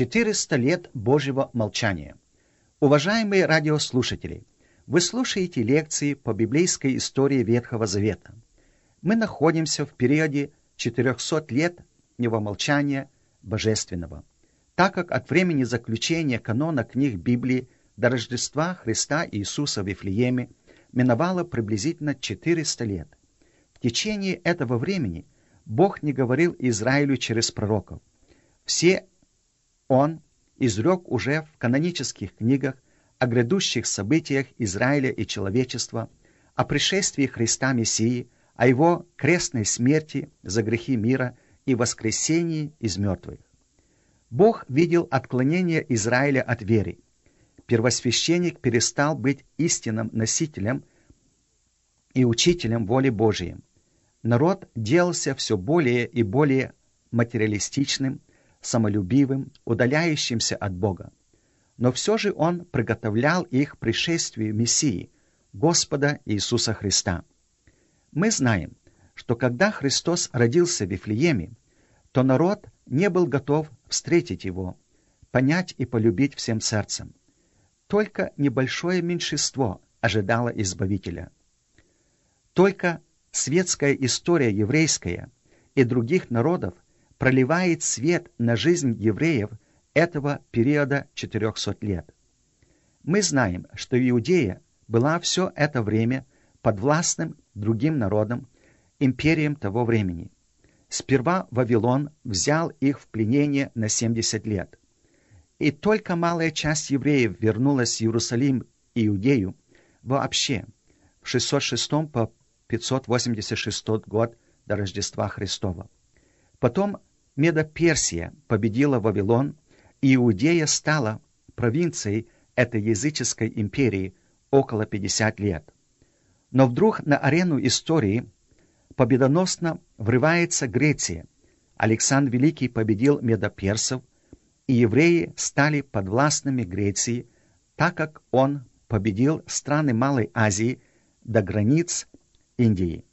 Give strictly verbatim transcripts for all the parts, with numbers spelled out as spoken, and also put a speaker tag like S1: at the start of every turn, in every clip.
S1: четыреста лет Божьего молчания. Уважаемые радиослушатели, вы слушаете лекции по библейской истории Ветхого Завета. Мы находимся в периоде четырехсотлетнего молчания Божественного, так как от времени заключения канона книг Библии до Рождества Христа Иисуса в Вифлееме миновало приблизительно четыреста лет. В течение этого времени Бог не говорил Израилю через пророков. Все Он изрек уже в канонических книгах о грядущих событиях Израиля и человечества, о пришествии Христа Мессии, о Его крестной смерти за грехи мира и воскресении из мертвых. Бог видел отклонение Израиля от веры. Первосвященник перестал быть истинным носителем и учителем воли Божией. Народ делался все более и более материалистичным, самолюбивым, удаляющимся от Бога. Но все же Он приготовлял их к пришествию Мессии, Господа Иисуса Христа. Мы знаем, что когда Христос родился в Вифлееме, то народ не был готов встретить Его, понять и полюбить всем сердцем. Только небольшое меньшинство ожидало Избавителя. Только светская история еврейская и других народов проливает свет на жизнь евреев этого периода четырехсот лет. Мы знаем, что Иудея была все это время подвластным другим народам, империям того времени. Сперва Вавилон взял их в пленение на семьдесят лет. И только малая часть евреев вернулась в Иерусалим и Иудею вообще в шестьсот шестом по пятьсот восемьдесят шестой год до Рождества Христова. Потом Медо-Персия победила Вавилон, и Иудея стала провинцией этой языческой империи около пятьдесят лет. Но вдруг на арену истории победоносно врывается Греция. Александр Великий победил медоперсов, и евреи стали подвластными Греции, так как он победил страны Малой Азии до границ Индии.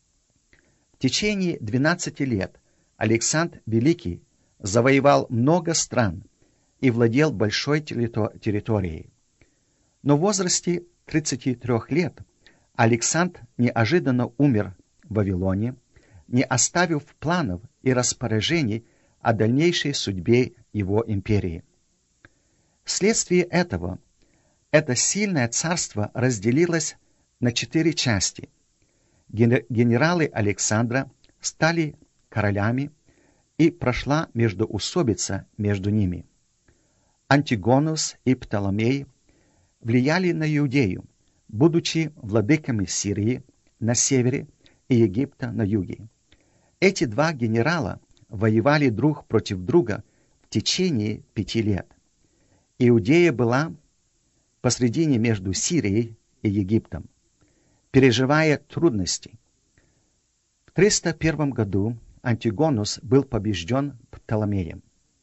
S1: В течение двенадцати лет Александр Великий завоевал много стран и владел большой территорией. Но в возрасте тридцати трёх лет Александр неожиданно умер в Вавилоне, не оставив планов и распоряжений о дальнейшей судьбе его империи. Вследствие этого это сильное царство разделилось на четыре части. Генералы Александра стали королями, и прошла междоусобица между ними. Антигонус и Птоломей влияли на Иудею, будучи владыками Сирии на севере и Египта на юге. Эти два генерала воевали друг против друга в течение пяти лет. Иудея была посредине между Сирией и Египтом, переживая трудности. В триста первом году Антигонус был побежден Птоломеем.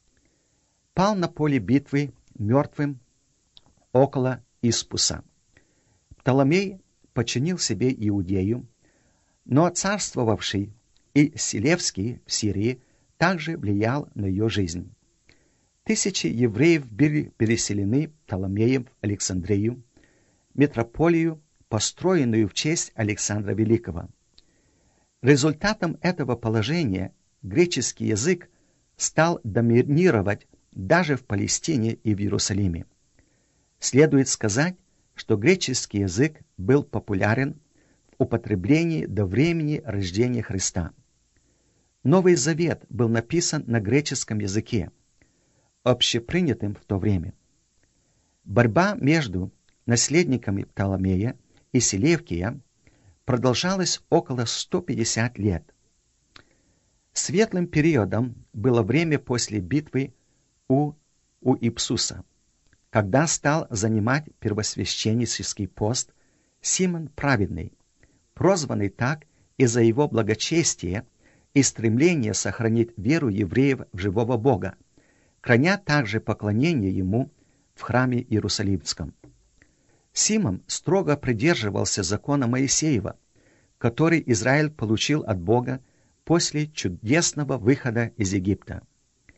S1: Пал на поле битвы мертвым около Испуса. Птоломей подчинил себе Иудею, но царствовавший и Селевский в Сирии также влиял на ее жизнь. Тысячи евреев были переселены Птоломеем в Александрию, метрополию, построенную в честь Александра Великого. Результатом этого положения греческий язык стал доминировать даже в Палестине и в Иерусалиме. Следует сказать, что греческий язык был популярен в употреблении до времени рождения Христа. Новый Завет был написан на греческом языке, общепринятым в то время. Борьба между наследниками Птоломея и Селевкия продолжалась около ста пятидесяти лет. Светлым периодом было время после битвы у, у Ипсуса, когда стал занимать первосвященнический пост Симон Праведный, прозванный так из-за его благочестия и стремления сохранить веру евреев в живого Бога, храня также поклонение ему в храме Иерусалимском. Симон строго придерживался закона Моисеева, который Израиль получил от Бога после чудесного выхода из Египта.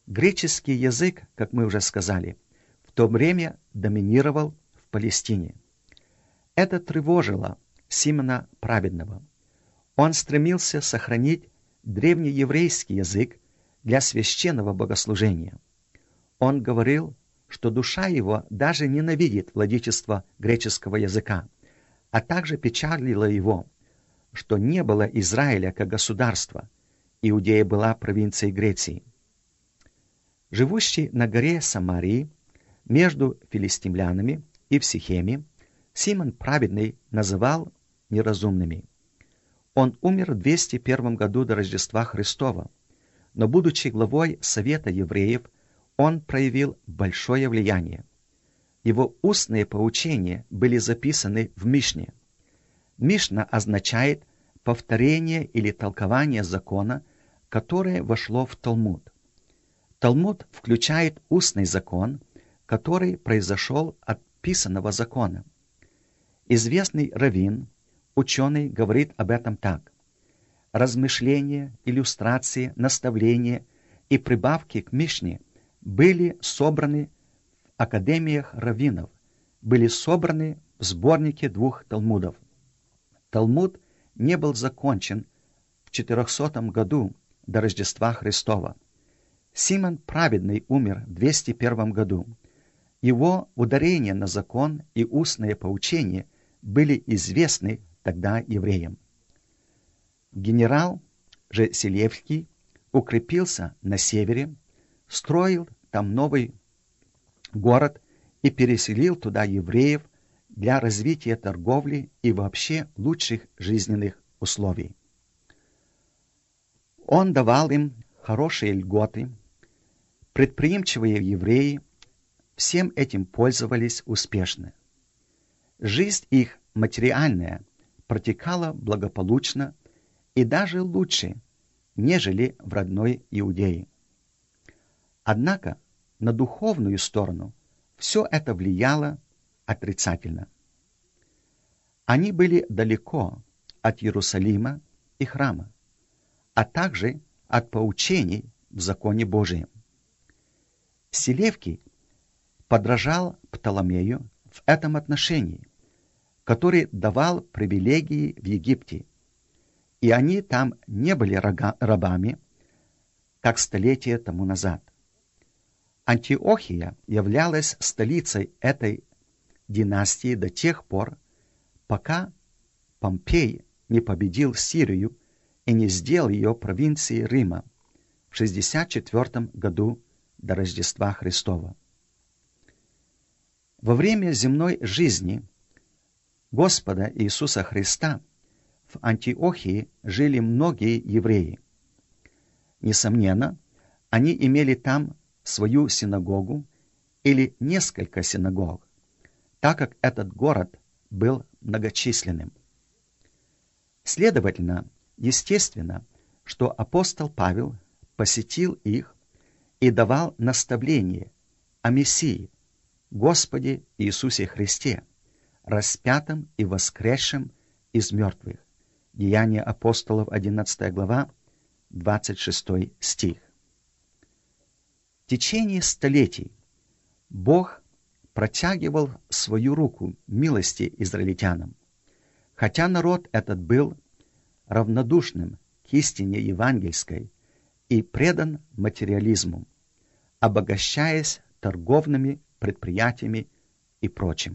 S1: Греческий язык, как мы уже сказали, в то время доминировал в Палестине. Это тревожило Симона Праведного. Он стремился сохранить древнееврейский язык для священного богослужения. Он говорил, что душа его даже ненавидит владычество греческого языка, а также печалило его, что не было Израиля как государства, Иудея была провинцией Греции. Живущий на горе Самарии, между филистимлянами и в Сихеме, Симон Праведный называл неразумными. Он умер в двести первом году до Рождества Христова, но, будучи главой Совета евреев, он проявил большое влияние. Его устные поучения были записаны в Мишне. Мишна означает повторение или толкование закона, которое вошло в Талмуд. Талмуд включает устный закон, который произошел от писанного закона. Известный раввин, ученый, говорит об этом так. Размышления, иллюстрации, наставления и прибавки к Мишне были собраны в академиях раввинов, были собраны в сборнике двух Талмудов. Талмуд не был закончен в четырехсотом году до Рождества Христова. Симон Праведный умер в двести первом году. Его ударения на закон и устное поучение были известны тогда евреям. Генерал же Селевкий укрепился на севере, строил там новый город и переселил туда евреев для развития торговли и вообще лучших жизненных условий. Он давал им хорошие льготы. Предприимчивые евреи всем этим пользовались успешно. Жизнь их материальная протекала благополучно и даже лучше, нежели в родной Иудее. Однако на духовную сторону все это влияло отрицательно. Они были далеко от Иерусалима и храма, а также от поучений в законе Божием. Селевкий подражал Птоломею в этом отношении, который давал привилегии в Египте, и они там не были рабами, как столетия тому назад. Антиохия являлась столицей этой династии до тех пор, пока Помпей не победил Сирию и не сделал ее провинцией Рима в шестьдесят четвёртом году до Рождества Христова. Во время земной жизни Господа Иисуса Христа в Антиохии жили многие евреи. Несомненно, они имели там свою синагогу или несколько синагог, так как этот город был многочисленным. Следовательно, естественно, что апостол Павел посетил их и давал наставление о Мессии, Господе Иисусе Христе, распятом и воскресшем из мертвых. Деяния апостолов, одиннадцатая глава, двадцать шестой стих. В течение столетий Бог протягивал свою руку милости израильтянам, хотя народ этот был равнодушным к истине евангельской и предан материализму, обогащаясь торговыми предприятиями и прочим.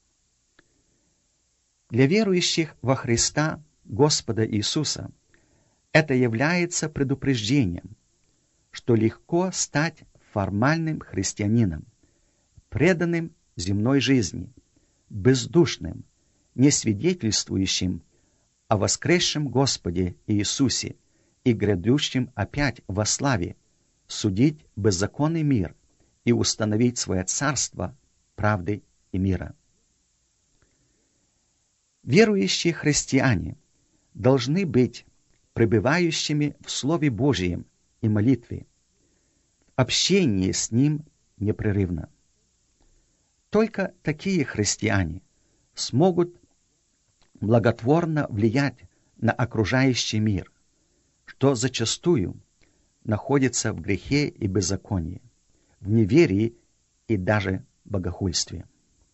S1: Для верующих во Христа Господа Иисуса это является предупреждением, что легко стать формальным христианином, преданным земной жизни, бездушным, не свидетельствующим о воскресшем Господе Иисусе и грядущем опять во славе, судить беззаконный мир и установить свое царство правды и мира. Верующие христиане должны быть пребывающими в Слове Божьем и молитве, в общении с Ним непрерывно. Только такие христиане смогут благотворно влиять на окружающий мир, что зачастую находится в грехе и беззаконии, в неверии и даже богохульстве.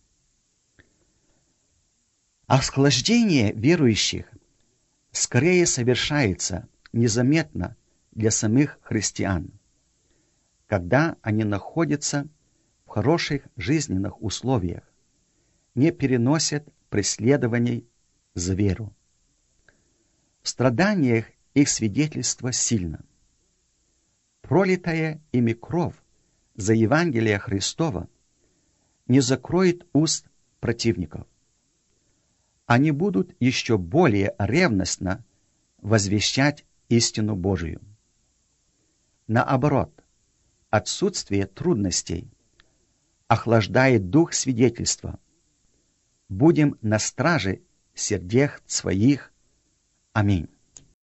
S1: Охлаждение верующих скорее совершается незаметно для самих христиан, когда они находятся в хороших жизненных условиях, не переносят преследований за веру. В страданиях их свидетельство сильно. Пролитая ими кровь за Евангелие Христова не закроет уст противников. Они будут еще более ревностно возвещать истину Божию. Наоборот, отсутствие трудностей охлаждает дух свидетельства. Будем на страже сердец своих. Аминь.